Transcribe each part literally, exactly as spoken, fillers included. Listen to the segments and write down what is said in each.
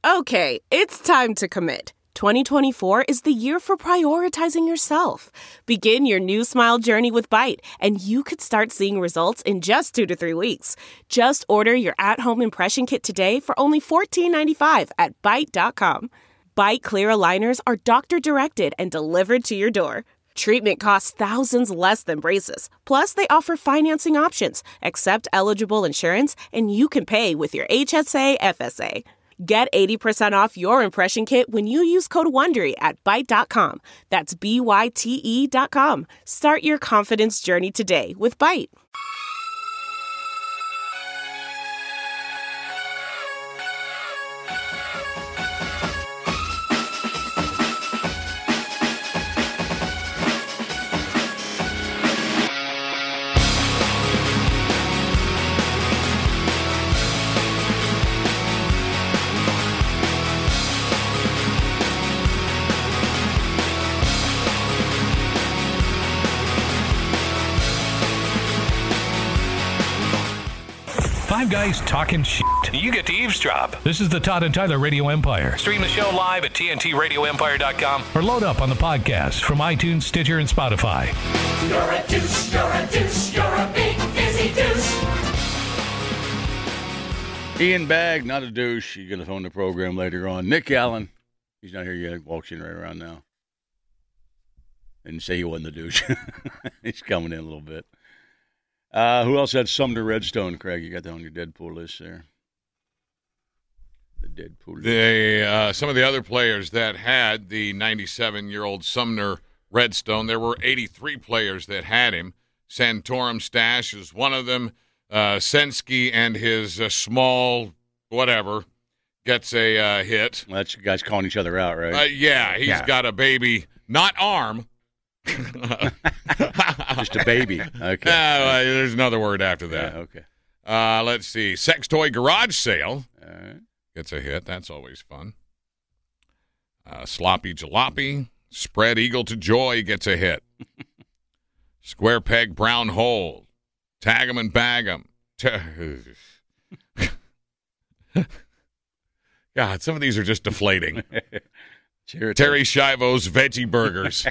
Okay, it's time to commit. twenty twenty-four is the year for prioritizing yourself. Begin your new smile journey with Byte, and you could start seeing results in just two to three weeks. Just order your at-home impression kit today for only fourteen ninety-five at byte dot com. Byte clear aligners are doctor-directed and delivered to your door. Treatment costs thousands less than braces. Plus, they offer financing options, accept eligible insurance, and you can pay with your H S A F S A. Get eighty percent off your impression kit when you use code WONDERY at byte dot com. That's B Y T E dot com. Start your confidence journey today with Byte. Five guys talking shit. You get to eavesdrop. This is the Todd and Tyler Radio Empire. Stream the show live at T N T radio empire dot com. Or load up on the podcast from iTunes, Stitcher, and Spotify. You're a douche, you're a douche, you're a big fizzy douche. Ian Bagg, not a douche. You're going to phone the program later on. Nick Allen, he's not here yet. Walks in right around now. Didn't say he wasn't a douche. He's coming in a little bit. Uh, who else had Sumner Redstone, Craig? You got that on your Deadpool list there. The Deadpool list. The, uh, some of the other players that had the ninety-seven-year-old Sumner Redstone, there were eighty-three players that had him. Santorum Stash is one of them. Uh, Sensky and his uh, small whatever gets a uh, hit. Well, that's you guys calling each other out, right? Uh, yeah, he's Yeah. got a baby, not arm. Just a baby. Okay. Uh, there's another word after that. Yeah, okay. Uh, let's see. Sex toy garage sale All right. gets a hit. That's always fun. Uh, sloppy jalopy. Spread eagle to joy gets a hit. Square peg brown hole. Tag 'em and bag 'em. God, some of these are just deflating. Terry Schiavo's Veggie Burgers.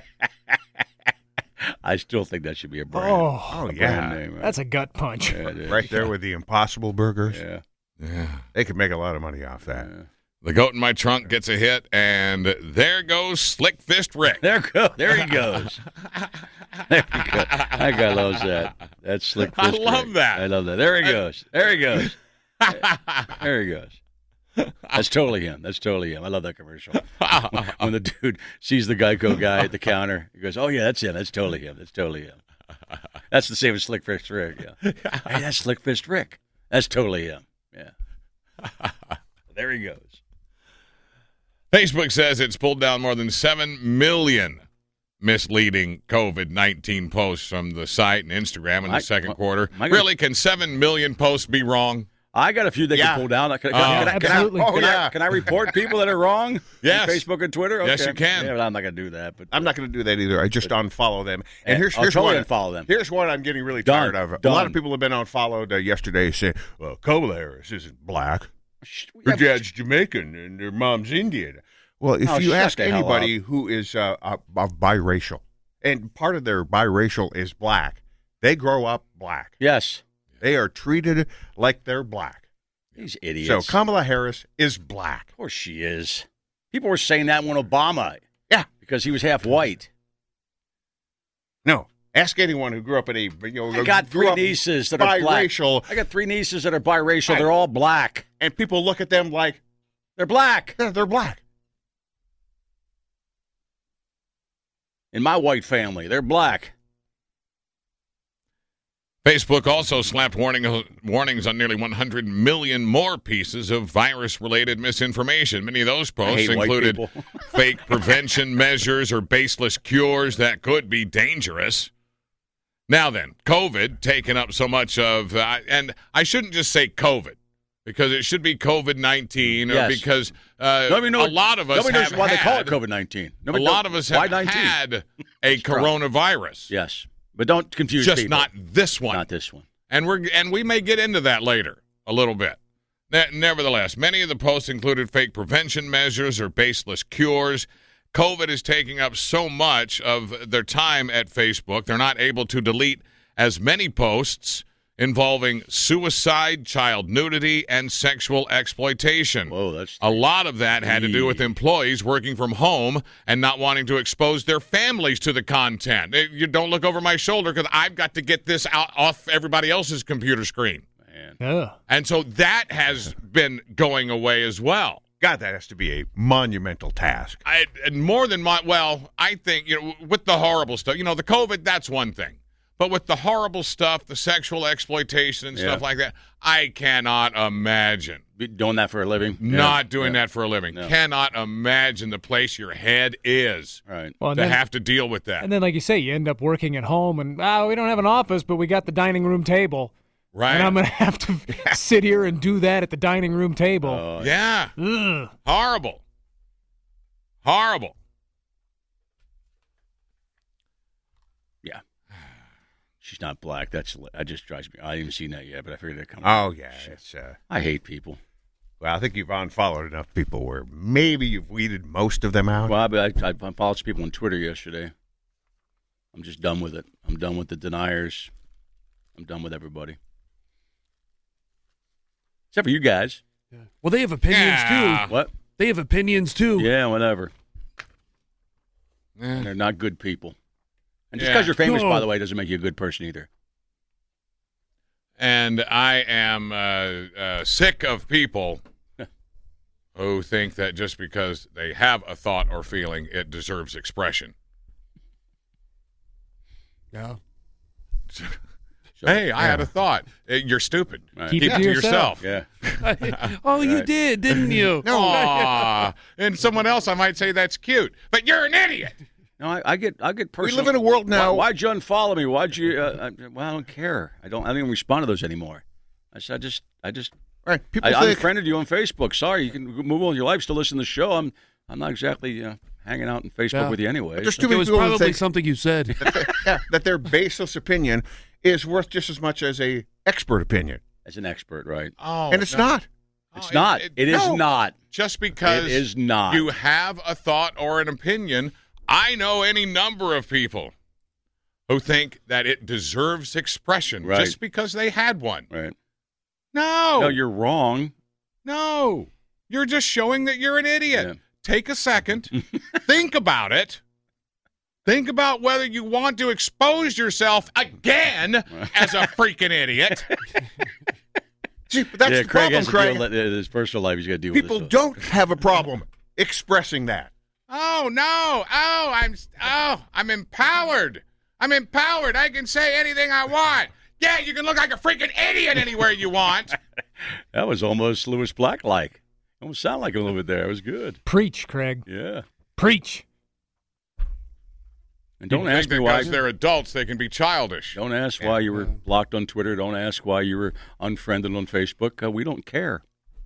I still think that should be a brand. Oh, a oh brand yeah. name, right? That's a gut punch. Yeah, it is. Right there with the Impossible Burgers. Yeah. Yeah. They could make a lot of money off that. Yeah. The goat in my trunk gets a hit, and there goes Slick Fist Rick. There go. There he goes. There he goes. That guy loves that. That's Slick I Fist love Rick. that. I love that. There he goes. There he goes. There he goes. That's totally him. That's totally him. I love that commercial. When the dude sees the Geico guy at the counter, he goes, "Oh yeah, that's him. That's totally him. That's totally him." That's the same as Slick Fist Rick. Yeah. Hey, that's Slick Fist Rick. That's totally him. Yeah. There he goes. Facebook says it's pulled down more than seven million misleading COVID nineteen posts from the site and Instagram in the I- second well, quarter. am I gonna- Really, can seven million posts be wrong? I got a few they Yeah. can pull down. Can, can, Oh. can, I, can, I, Absolutely. can, Oh, I, yeah. can I report people that are wrong? Yes. On Facebook and Twitter? Okay. Yes, you can. Yeah, but I'm not going to do that. But I'm not going to do that either. I just unfollow them. And here's, I'll here's totally one. unfollow them. Here's one I'm getting really Done. tired of. A Done. lot of people have been unfollowed uh, yesterday saying, well, Kamala Harris isn't black. Yeah, Her dad's Jamaican and her mom's Indian. Well, if Oh, you shut ask the hell anybody who is uh, uh, of biracial, and part of their biracial is black, they grow up black. Yes. They are treated like they're black. These idiots. So Kamala Harris is black. Of course she is. People were saying that when Obama. Yeah. Because he was half white. No. Ask anyone who grew up in a, you know, I got grew three up nieces that are black. biracial, I got three nieces that are biracial. Right. They're all black. and people look at them like They're black. they're, they're black. In my white family, they're black. Facebook also slapped warning, warnings on nearly one hundred million more pieces of virus-related misinformation. Many of those I posts hate white included people. fake prevention measures or baseless cures that could be dangerous. Now then, COVID taking up so much of, uh, and I shouldn't just say COVID, because it should be COVID nineteen, or Yes. because uh, Nobody knows, a lot of us nobody knows have why had, they call it COVID nineteen. a lot of us why have nineteen? had a It's wrong. coronavirus. Yes. But don't confuse Just people. not this one. Not this one. And we're and we may get into that later a little bit. Ne- nevertheless, many of the posts included fake prevention measures or baseless cures. COVID is taking up so much of their time at Facebook, they're not able to delete as many posts involving suicide, child nudity, and sexual exploitation. Whoa, that's a lot of that had to do with employees working from home and not wanting to expose their families to the content. You don't look over my shoulder because I've got to get this out off everybody else's computer screen. Man. Yeah. And so that has been going away as well. God, that has to be a monumental task. I, and more than my, well, I think, you know, with the horrible stuff, you know, the COVID, that's one thing. But with the horrible stuff, the sexual exploitation and Yeah. stuff like that, I cannot imagine. Be doing that for a living? Not Yeah. doing Yeah. that for a living. No. Cannot imagine the place your head is Right. Well, and to then, have to deal with that. and then, like you say, you end up working at home, and oh, we don't have an office, but we got the dining room table, Right? and I'm going to have to sit here and do that at the dining room table. Uh, yeah. Ugh. Horrible. Horrible. Yeah. She's not black. That's that just drives me. I haven't seen that yet, but I figured it'd come. Oh, yeah. It's, uh, I hate people. well, I think you've unfollowed enough people where maybe you've weeded most of them out. Well, I, I, I followed some people on Twitter yesterday. I'm just done with it. I'm done with the deniers. I'm done with everybody. Except for you guys. Well, they have opinions Yeah. too. What? They have opinions too. Yeah, whatever. Eh. They're not good people. And just Yeah. because you're famous, No. by the way, doesn't make you a good person either. And I am uh, uh, sick of people who think that just because they have a thought or feeling, it deserves expression. Yeah. Hey, I had a thought. Uh, You're stupid. Right. Keep Keep it it to to yourself. yourself. Yeah. Oh, you Right. did, didn't you? Aw. And someone else, I might say that's cute, but you're an idiot. No, I, I get, I get We personal. live in a world now. Why, why'd you unfollow me? Why'd you? Uh, I, well, I don't care. I don't. I don't even respond to those anymore. I said, I just, I just, Right. People I think, unfriended you on Facebook. Sorry, you can move on with your life. Still listen to the show. I'm, I'm not exactly uh, hanging out on Facebook Yeah. with you anyway. There's so- too It many was people who probably think something you said. yeah, that their baseless opinion is worth just as much as a expert opinion. As an expert, right? Oh, and it's no. not. It's Oh, not. it- It is no. not. Just because It is not. you have a thought or an opinion, I know any number of people who think that it deserves expression Right. just because they had one. Right. No. No, you're wrong. No. You're just showing that you're an idiot. Yeah. Take a second. Think about it. Think about whether you want to expose yourself again as a freaking idiot. See, but that's yeah, the Craig problem, has to Craig. deal with his personal life. He's got to deal People with this stuff. don't have a problem expressing that. Oh no! Oh, I'm oh, I'm empowered. I'm empowered. I can say anything I want. Yeah, you can look like a freaking idiot anywhere you want. That was almost Lewis Black-like. Almost sounded like a little bit there. It was good. Preach, Craig. Yeah. Preach. And don't You ask think me that why. because they're adults, they can be childish. Don't ask why you were blocked on Twitter. Don't ask why you were unfriended on Facebook. Uh, we don't care.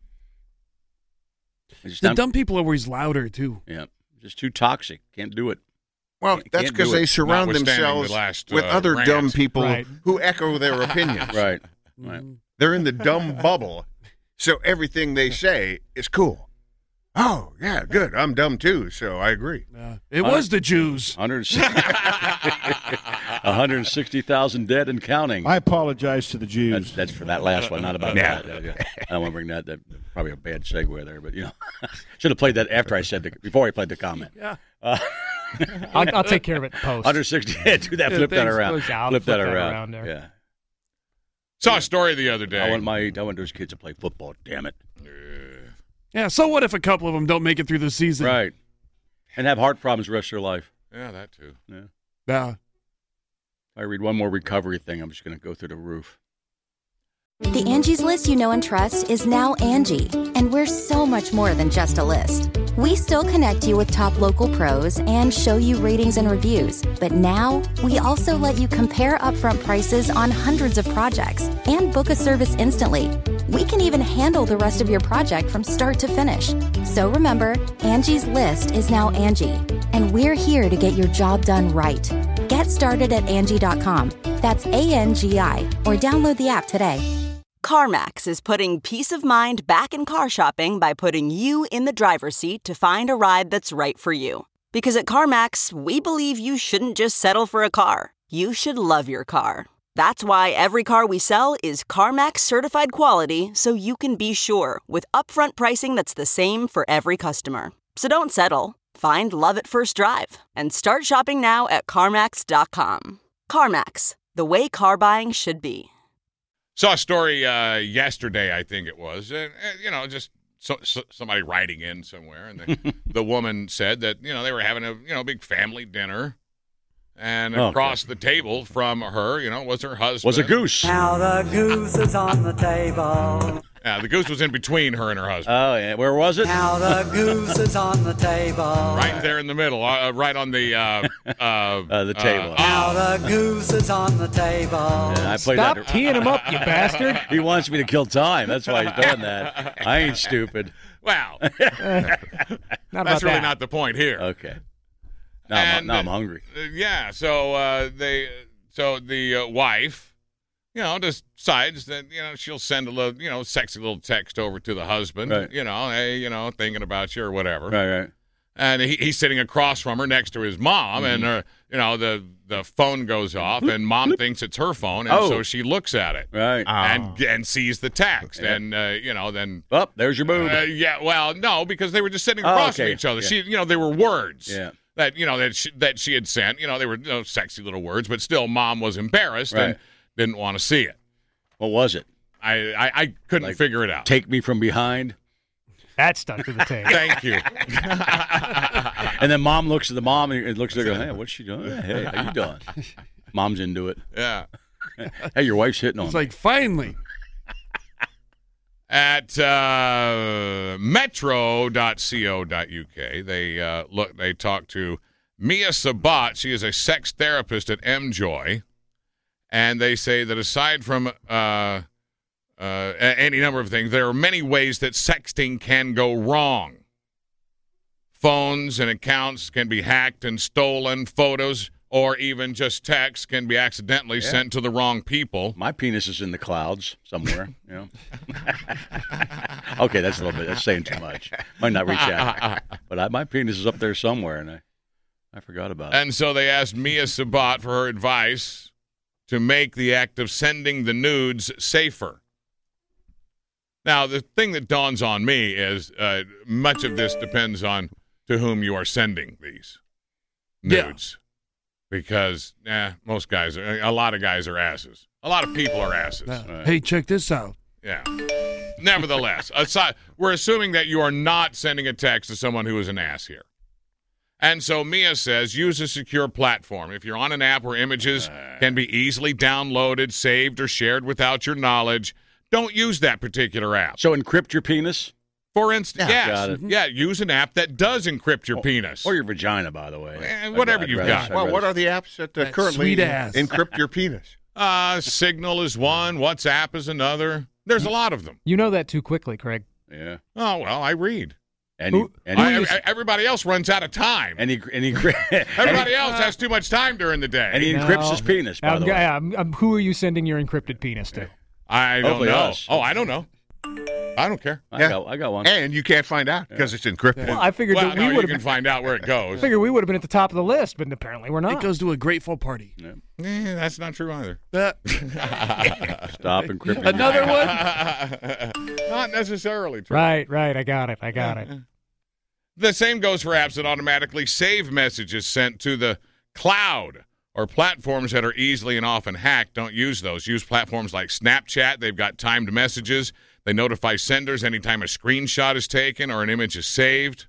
It's just The not- dumb people are always louder too. Yeah, just too toxic. Can't do it. Well, Can't- that's can't because do it. they surround Notwithstanding themselves the last, with uh, other rant. dumb people Right. who echo their opinions. Right. Right. They're in the dumb bubble, so everything they say is cool. Oh, yeah, good. I'm dumb too, so I agree. Uh, it was the Jews. one hundred sixty thousand dead and counting. I apologize to the Jews. That's, that's for that last one, not about Yeah. that. Yeah, yeah. I don't want to bring that. That probably a bad segue there, but you know, should have played that after I said the, before I played the comment. Yeah. Uh, I'll, I'll take care of it post. one hundred sixty. Yeah, do that. Yeah, Flip that thanks, around. Coach. I'll Flip that flip that around. around there. Yeah. Saw a story the other day. I want my. I want those kids to play football. Damn it. Yeah. So what if a couple of them don't make it through the season? Right. And have heart problems the rest of their life. Yeah, that too. Yeah. Yeah. If I read one more recovery thing, I'm just going to go through the roof. The Angie's List you know and trust is now Angie, and we're so much more than just a list. We still connect you with top local pros and show you ratings and reviews, but now we also let you compare upfront prices on hundreds of projects and book a service instantly. We can even handle the rest of your project from start to finish. So remember, Angie's List is now Angie, and we're here to get your job done right. Get started at Angie dot com. That's A N G I, or download the app today. CarMax is putting peace of mind back in car shopping by putting you in the driver's seat to find a ride that's right for you. Because at CarMax, we believe you shouldn't just settle for a car. You should love your car. That's why every car we sell is CarMax certified quality, so you can be sure with upfront pricing that's the same for every customer. So don't settle. Find love at first drive and start shopping now at CarMax dot com. CarMax, the way car buying should be. Saw a story uh, yesterday, I think it was, and, and you know, just so, so, somebody writing in somewhere, and the, the woman said that you know they were having a you know big family dinner, and Oh, across the table from her, you know, was her husband. Was a goose. Now the goose is on the table. Yeah, the goose was in between her and her husband. Oh, yeah. Where was it? Now the goose is on the table. Right there in the middle, uh, right on the uh, uh, uh, the table. Uh, Now the goose is on the table. And I played Stop that. teeing him up, you bastard. He wants me to kill time. That's why he's doing that. I ain't stupid. Well, Not about that's really that. not the point here. Okay. Now, I'm, And, now I'm uh, hungry. Uh, yeah, so uh, they, so the uh, wife, you know, decides that you know she'll send a little, you know, sexy little text over to the husband, Right. you know, hey, you know, thinking about you or whatever. Right, right. And he, he's sitting across from her next to his mom, Mm-hmm. and uh, you know the the phone goes off, and mom thinks it's her phone, and Oh. so she looks at it Right. and and sees the text, Yeah. and uh, you know then. Oh, there's your boob. Uh, yeah, well, no, because they were just sitting Oh, across okay. from each other. Yeah. She, you know, they were words. Yeah. That you know that she, that she had sent. You know, they were you know, sexy little words, but still, mom was embarrassed and Right. didn't want to see it. What was it? I I, I couldn't Like, figure it out. Take me from behind. That stuck to the tape. Thank you. And then mom looks at the mom and looks at her, hey, what's she doing? Hey, how you doing? Mom's into it. Yeah. Hey, your wife's hitting on It's me. like, finally. At uh, metro dot co dot u k, they uh, look. They talked to Mia Sabat. She is a sex therapist at MJoy, and they say that aside from uh, uh, a- any number of things, there are many ways that sexting can go wrong. Phones and accounts can be hacked and stolen. Photos or even just text can be accidentally Yeah. sent to the wrong people. My penis is in the clouds somewhere. You know. Okay, that's a little bit. That's saying too much. Might not reach out. But I, my penis is up there somewhere, and I, I forgot about it. And so they asked Mia Sabat for her advice to make the act of sending the nudes safer. Now, the thing that dawns on me is uh, much of this depends on to whom you are sending these nudes. Because eh, most guys, are, a lot of guys are asses. A lot of people are asses. Uh, Hey, check this out. Yeah. Nevertheless, aside, we're assuming that you are not sending a text to someone who is an ass here. And so Mia says use a secure platform. If you're on an app where images can be easily downloaded, saved, or shared without your knowledge, don't use that particular app. So encrypt your penis? For instance, Yeah, yes. got it. Yeah, use an app that does encrypt your penis. Or your vagina, by the way. Eh, whatever I'd you've rather- got. I'd Well, rather- what are the apps that uh, That currently sweet ass. encrypt your penis? Uh, Signal is one. WhatsApp is another. There's a lot of them. You know that too quickly, Craig. Yeah. Oh, well, I read. And he, Who- and he, I, I- everybody else runs out of time. and he, and he, Everybody else has too much time during the day. and he No. encrypts his penis, by Um, the way. yeah, um, um, who are you sending your encrypted penis to? I don't Hopefully know. us. Oh, I don't know. I don't care. I, Yeah. got, I got one. And you can't find out because it's encrypted. Well, I figured Well, that no, we you would can have been, find out where it goes. figured we would have been at the top of the list, but apparently we're It not. goes to a grateful party. Yeah. Eh, that's not true either. Uh, Stop encrypting. Another one? Not necessarily true. Right, right. I got it. I got it. The same goes for apps that automatically save messages sent to the cloud or platforms that are easily and often hacked. Don't use those. Use platforms like Snapchat. They've got timed messages. They notify senders anytime a screenshot is taken or an image is saved.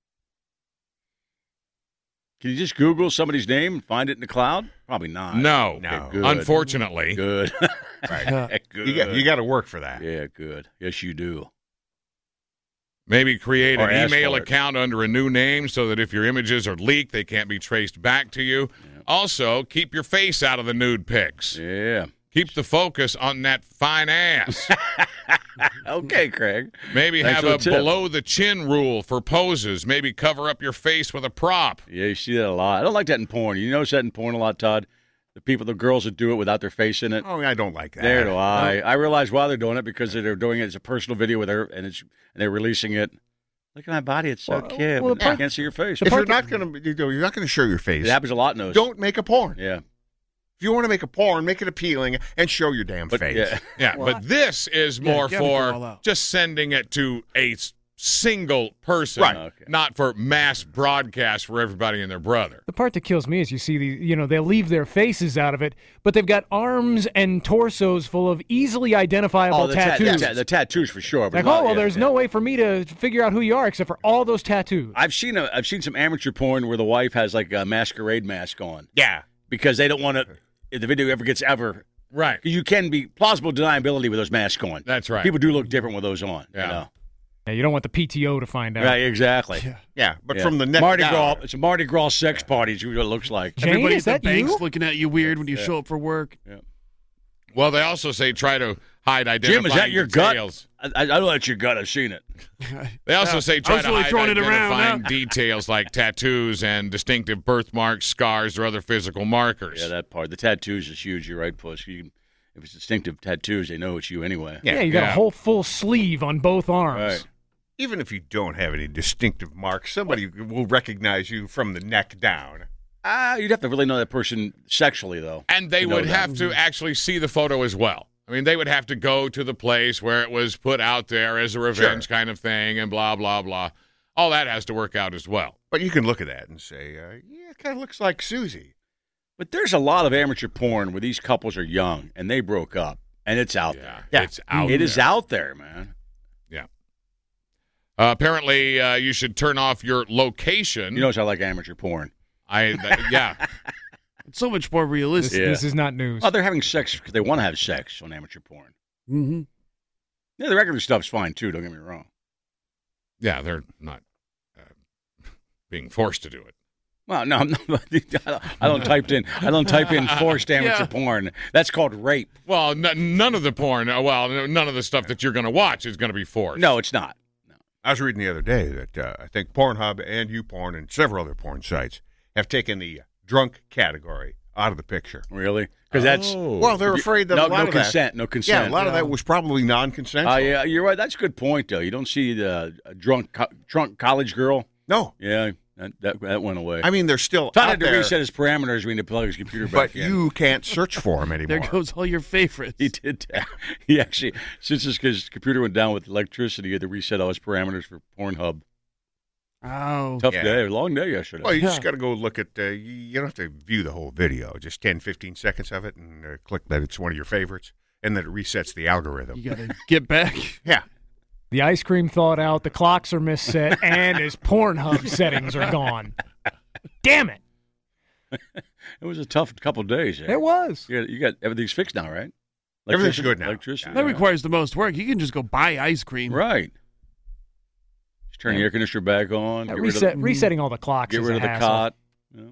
Can you just Google somebody's name and find it in the cloud? Probably not. No. Okay, good. Unfortunately. Good. Right. good. You got you got to work for that. Yeah, good. Yes, you do. Maybe create Or an ask email for it. account under a new name so that if your images are leaked, they can't be traced back to you. Also, keep your face out of the nude pics. Yeah. Keep the focus on that fine ass. Okay, Craig. Maybe Thanks have for the a tip. below the chin rule for poses. Maybe cover up your face with a prop. Yeah, you see that a lot. I don't like that in porn. You notice that in porn a lot, Todd? The people, the girls that do it without their face in it. Oh, I don't like that. There do I. I realize why they're doing it because they're doing it as a personal video with her, and it's and they're releasing it. Look at my body; it's so Well, cute. well, Well, I can't see your face. If you're not going to, you're not going to show your face. It happens a lot in those. Don't make a porn. Yeah. If you want to make a porn, make it appealing and show your damn But, face. yeah. Yeah, Well, but this is Yeah, more gotta go all for out. just sending it to a s- single person, Right. Okay. not for mass broadcast for everybody and their brother. The part that kills me is you see the, you know, they'll leave their faces out of it, but they've got arms and torsos full of easily identifiable Oh, the, ta- tattoos. the, ta- the tattoos for sure. but like, not- oh, well, yeah, there's yeah. no way for me to figure out who you are except for all those tattoos. I've seen a, I've seen some amateur porn where the wife has like a masquerade mask on Yeah. because they don't want to. If the video ever gets ever, Right. you can be plausible deniability with those masks on. That's right. People do look different with those on. Yeah. You know? Yeah, you don't want the P T O to find out. Right. Exactly. Yeah, but Yeah. from the neck Mardi down. Gras. It's a Mardi Gras sex party. Is what it looks like. Jane, Everybody is at the that you? bank's looking at you weird when you Yeah. show up for work. Well, they also say try to hide identifying Jim, is that your gut? details. I, I, I know that's your gut. I've seen it. They also Yeah. say I try was to really hide throwing it around, identifying huh? details like tattoos and distinctive birthmarks, scars, or other physical markers. Yeah, that part. The tattoos is huge. You're right, Puss. You can, if it's distinctive tattoos, they know it's you anyway. Yeah, you got Yeah. a whole full sleeve on both arms. Right. Even if you don't have any distinctive marks, somebody will recognize you from the neck down. Ah, you'd have to really know that person sexually, though. And they to know would that. have to actually see the photo as well. I mean, they would have to go to the place where it was put out there as a revenge kind of thing and blah, blah, blah. All that has to work out as well. But you can look at that and say, uh, yeah, it kind of looks like Susie. But there's a lot of amateur porn where these couples are young and they broke up, and it's out Yeah, there. Yeah. it's out It there. is out there, man. Yeah. Uh, apparently, uh, you should turn off your location. You know, I like amateur porn. I th- yeah. It's so much more This, realistic. Yeah. this is not news. Oh, they're having sex because they want to have sex on amateur porn. Mm-hmm. Yeah, the regular stuff's fine too. Don't get me wrong. Yeah, they're not uh, being forced to do it. Well, no, I'm not, I don't type in. I don't type in forced amateur Yeah. porn. That's called rape. Well, n- none of the porn, uh, well, n- none of the stuff that you're going to watch is going to be forced. No, it's not. I was reading the other day that uh, I think Pornhub and YouPorn and several other porn sites have taken the drunk category out of the picture. Really? Because that's Well, they're afraid that no, a lot no of consent. No that, consent. yeah, a lot of that was probably non-consensual. Uh, yeah, you're right. That's a good point, though. You don't see the uh, drunk, co- drunk college girl. No, Yeah, that, that that went away. I mean they're still Todd out had to there, reset his parameters when he plugged his computer but back in. you can't search for them anymore. There goes all your favorites. He did that. He actually, since his, his computer went down with electricity, he had to reset all his parameters for Pornhub. Oh. Tough Yeah. day, long day yesterday. Well, you just Yeah. got to go look at. Uh, you, you don't have to view the whole video, just ten, fifteen seconds of it, and uh, click that it's one of your favorites, and then it resets the algorithm. You got to get back. Yeah, The ice cream thawed out, the clocks are misset, and his Pornhub settings are gone. Damn it. It was a tough couple days. Yeah. It was. You got, you got everything's fixed now, right? Everything's Electricity- good now. Electricity. That yeah. requires the most work. You can just go buy ice cream. Right. Just turn the air conditioner back on. Yeah, get reset, rid of, resetting all the clocks get is rid a of the hassle. cot. Yeah.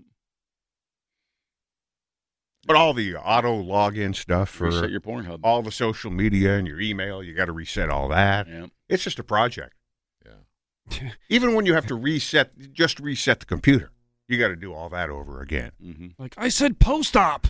but all the auto login stuff for Reset your Pornhub. all the social media and your email, you got to reset all that. Yeah. It's just a project. Yeah. Even when you have to reset, just reset the computer, you got to do all that over again. Mm-hmm. Like I said, post-op.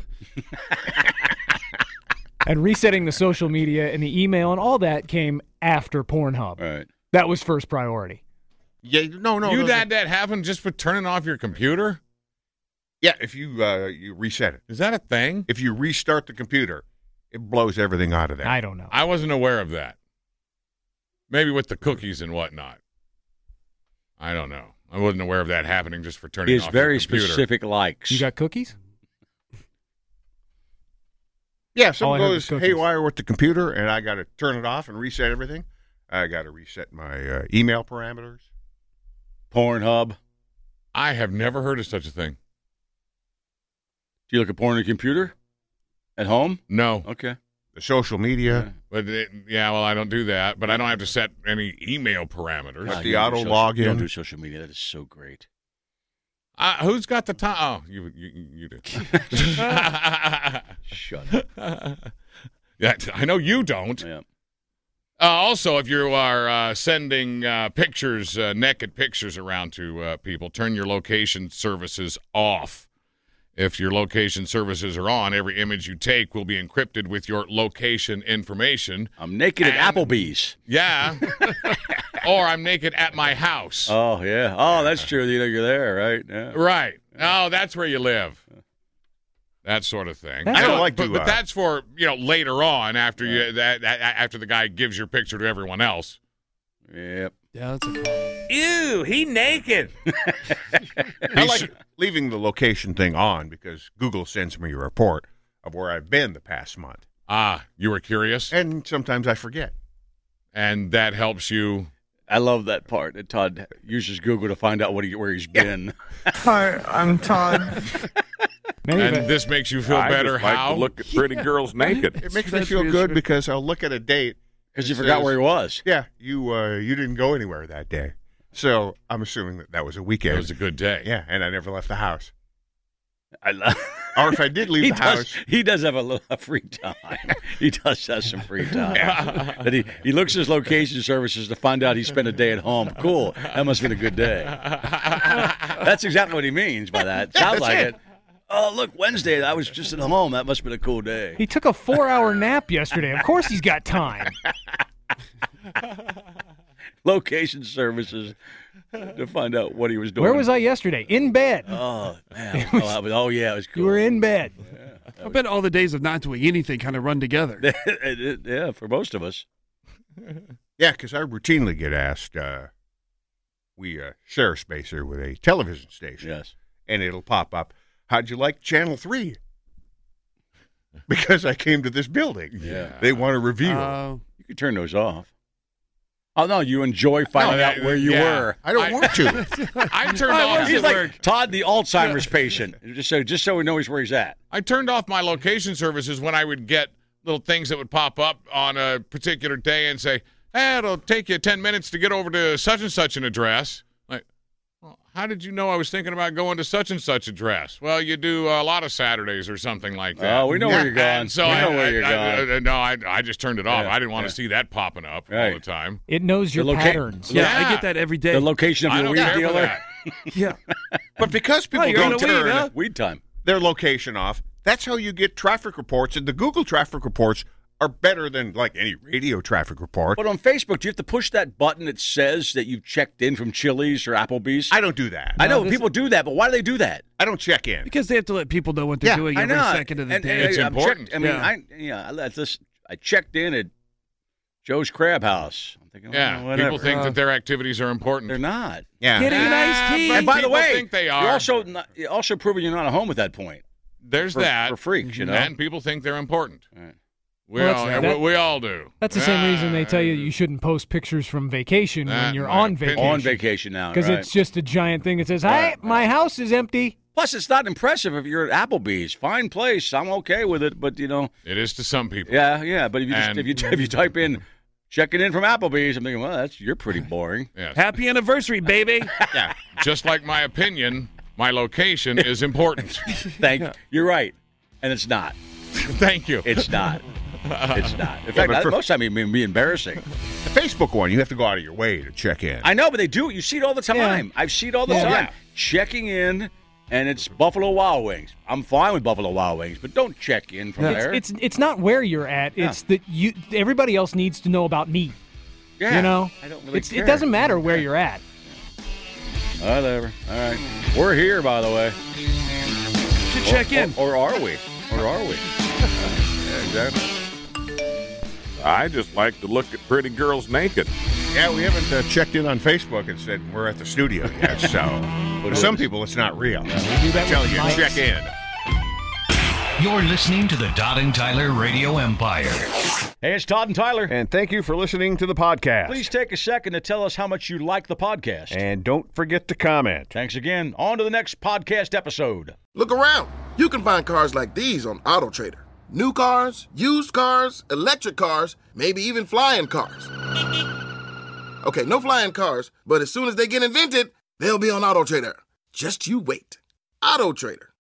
And resetting the social media and the email and all that came after Pornhub. Right. That was first priority. Yeah, no, no, you no, had that happen just for turning off your computer? yeah. If you uh, you reset it, Is that a thing? if you restart the computer, it blows everything out of there. I don't know. I wasn't aware of that. Maybe with the cookies and whatnot. I don't know. I wasn't aware of that happening just for turning He has off very your computer. specific likes. You got cookies? Yeah, Oh, something I heard goes the cookies. haywire with the computer, and I got to turn it off and reset everything. I got to reset my uh, email parameters. Pornhub. I have never heard of such a thing. Do you look at porn on your computer? At home? No. Okay. The social media, But it, yeah, well, I don't do that. But I don't have to set any email parameters. Like Ah, the you don't auto do social- login. You don't do social media. That is so great. Uh, who's got the time? Oh, you you, you do. Shut up. Yeah, I know you don't. Yeah. Uh, also, if you are uh, sending uh, pictures, uh, naked pictures around to uh, people, turn your location services off. If your location services are on, every image you take will be encrypted with your location information. I'm naked And- at Applebee's. Yeah. Or I'm naked at my house. Oh, yeah. Oh, that's true. You know, you're there, right? Yeah. Right. Oh, that's where you live. That sort of thing. I don't So- like but, to, but uh, that's for, you know, later on after you that, that after the guy gives your picture to everyone else. Yep. Yeah, that's a Ew, he naked. I like leaving the location thing on because Google sends me a report of where I've been the past month. Ah, you were curious? And sometimes I forget. And that helps you. I love that part that Todd uses Google to find out what he, where he's been. Hi, I'm Todd. Maybe and that- this makes you feel I better. just like How? to look at pretty girls naked. It makes me That's feel good reassuring. because I'll look at a date. Because you It forgot says, where he was. Yeah, you uh, you didn't go anywhere that day. So I'm assuming that that was a weekend. It was a good day. Yeah, and I never left the house. I love. Or if I did leave he the does, house. He does have a little a free time. He does have some free time. But he, he looks at his location services to find out he spent a day at home. Cool. That must have been a good day. That's exactly what he means by that. Sounds like it. Oh, look, Wednesday. I was just at home. That must have been a cool day. He took a four-hour nap yesterday. Of course he's got time. Location services to find out what he was doing. Where was I yesterday? In bed. Oh, man. Oh, I was- oh, yeah, it was cool. You were in bed. I bet all the days of not doing anything kind of run together. Yeah, for most of us. Yeah, because I routinely get asked. Uh, we uh, share a spacer with a television station. Yes. And it'll pop up. How'd you like Channel three? Because I came to this building. Yeah. They want a review. Uh, You can turn those off. Oh, no, you enjoy finding No, out that- where you yeah. were. I don't I- want to. I turned I off. was he's like Todd, the Alzheimer's patient. Just so, just so we know he's where he's at. I turned off my location services when I would get little things that would pop up on a particular day and say, "Hey, it'll take you ten minutes to get over to such and such an address." Like, well, how did you know I was thinking about going to such and such address? Well, you do a lot of Saturdays or something like that. Oh, we know where you're going. And so we I, know where I- you're I- going. I- no, I, I just turned it off. Yeah, I didn't want yeah. to see that popping up all Right. the time. It knows your The loca- patterns. yeah, Yeah. I get that every day. The location of I your don't weed care for dealer. that. yeah. But because people you're don't into weed, turn huh? Weed time. their location off, that's how you get traffic reports. And the Google traffic reports are better than like any radio traffic report. But on Facebook, do you have to push that button that says that you've checked in from Chili's or Applebee's? I don't do that. I know this- people do that, but why do they do that? I don't check in. Because they have to let people know what they're Yeah, doing I every know. second of the And- day. and It's I'm important. checked- I mean, Yeah. I yeah, I, let this, I checked in at Joe's Crab House. I'm thinking, Yeah, well, people whatever. think Uh, that their activities are important. they're not. Yeah. Getting an iced Ah, tea. but And by the people way, think they are. you're also not, you're also proving you're not at home at that point. There's for, that. for freaks, you know. And people think they're important. Right. We, Well, all, that's- we, that- we all do. That's the same reason they tell you you shouldn't post pictures from vacation That, when you're my on opinion. vacation. On vacation now, Because right. it's just a giant thing that says, "Hey, Right. my house is empty." Plus, it's not impressive if you're at Applebee's. Fine place. I'm okay with it, but you know, It is to some people. yeah, yeah. But if you just, And- if you if you type in checking in from Applebee's, I'm thinking, well, that's you're pretty boring. Yes. Happy anniversary, baby. Yeah. Just like my opinion, my location is important. Thank you're right, and it's not. Thank you. It's not. It's not. In Yeah, fact, but that- for- most time it may be embarrassing. The Facebook one, you have to go out of your way to check in. I know, but they do. You see it all the time. I see it all the Yeah. time. Yeah. Checking in, and it's Buffalo Wild Wings. I'm fine with Buffalo Wild Wings, but don't check in from It's, there. it's it's not where you're at. It's that you. Everybody else needs to know about me. yeah, You know, I don't really it's, care. it doesn't matter where you're at. Whatever. All right. We're here, by the way. Should check in. Or, or are we? Or are we? Yeah, exactly. I just like to look at pretty girls naked. Yeah, we haven't uh, checked in on Facebook and said we're at the studio yet. So for some people, it's not real. We do that I tell with you, mics. check in. You're listening to the Todd and Tyler Radio Empire. Hey, it's Todd and Tyler. And thank you for listening to the podcast. Please take a second to tell us how much you like the podcast. And don't forget to comment. Thanks again. On to the next podcast episode. Look around. You can find cars like these on AutoTrader. New cars, used cars, electric cars, maybe even flying cars. Okay, no flying cars, but as soon as they get invented, they'll be on AutoTrader. Just you wait. AutoTrader.